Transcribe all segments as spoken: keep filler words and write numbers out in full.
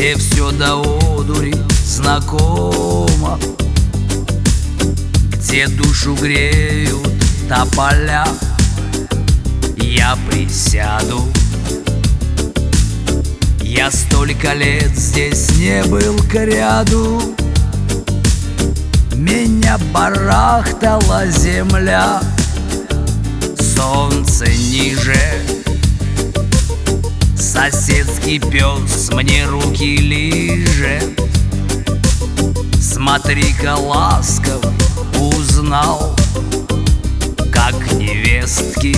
где все до одури знакомо, где душу греют тополя, я присяду. Я столько лет здесь не был кряду, меня барахтала земля, солнце ниже. Соседский пес мне руки лижет. Смотри-ка, ласков, узнал, как невестки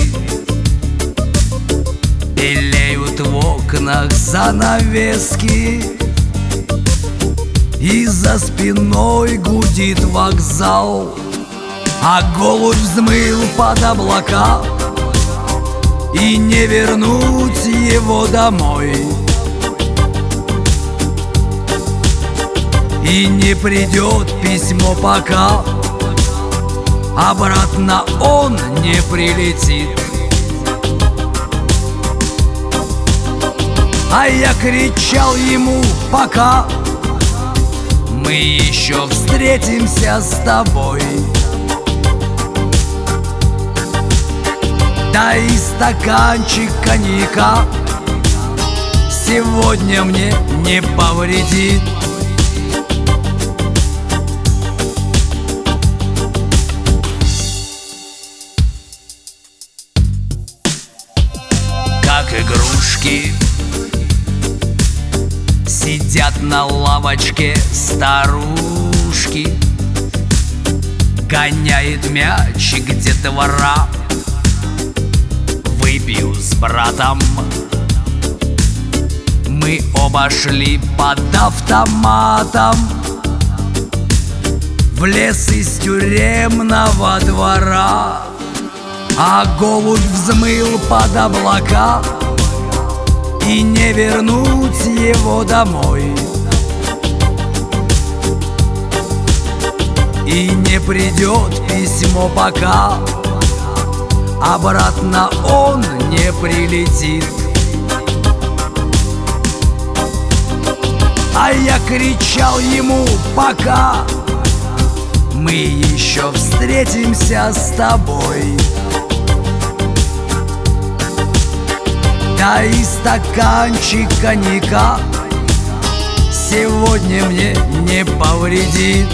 белеют в окнах занавески, и за спиной гудит вокзал, а голубь взмыл под облака, и не вернуть его домой, и не придет письмо, пока обратно он не прилетит. А я кричал ему: пока, мы еще встретимся с тобой. Дай стаканчик коньяка, сегодня мне не повредит. Как игрушки сидят на лавочке старушки, гоняет мяч где-то двора. Выпью с братом, мы оба шли под автоматом в лес из тюремного двора, а голубь взмыл под облака, и не вернуть его домой, и не придет письмо, пока обратно он не прилетит. А я кричал ему: пока, мы еще встретимся с тобой. Дай стаканчик коньяка, сегодня мне не повредит.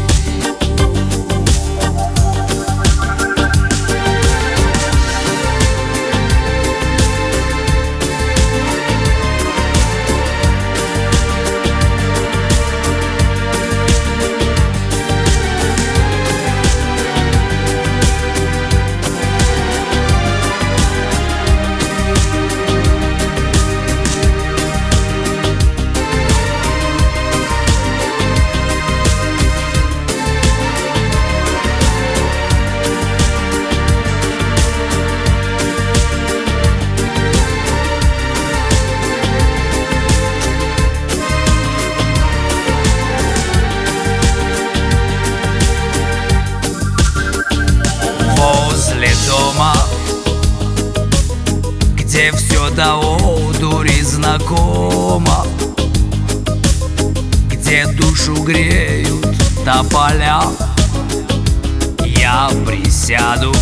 Дома, где все до одури знакомо, где душу греют тополя, я присяду.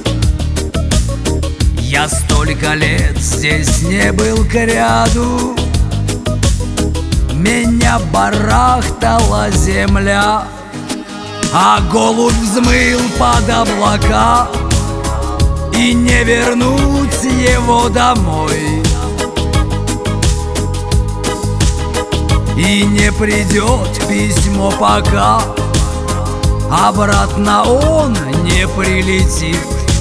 Я столько лет здесь не был кряду, меня барахтала земля, а голубь взмыл под облака, и не вернуть его домой, и не придет письмо, пока обратно он не прилетит.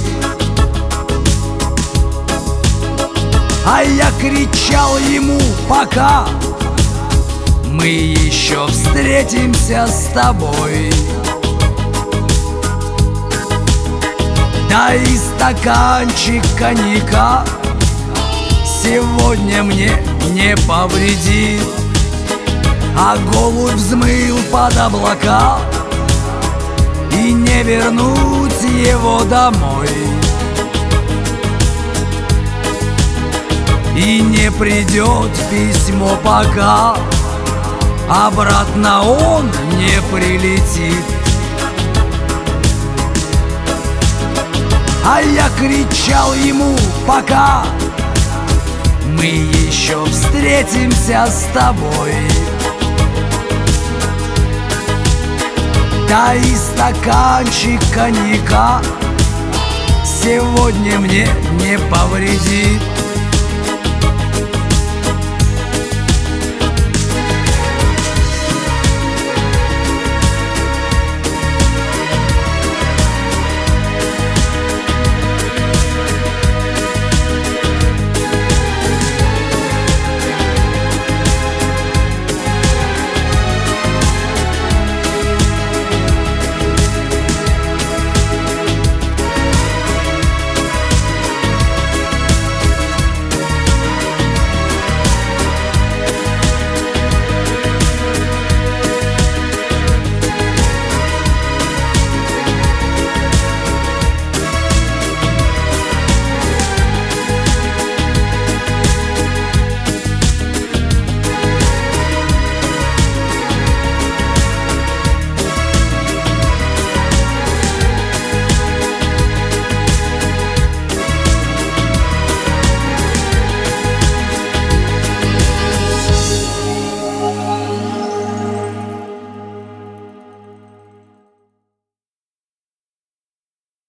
А я кричал ему: пока, мы еще встретимся с тобой. Дай стаканчик коньяка, сегодня мне не повредит. А голубь взмыл под облака, и не вернуть его домой, и не придет письмо, пока обратно он не прилетит. А я кричал ему: пока, мы еще встретимся с тобой. Да и стаканчик коньяка сегодня мне не повредит.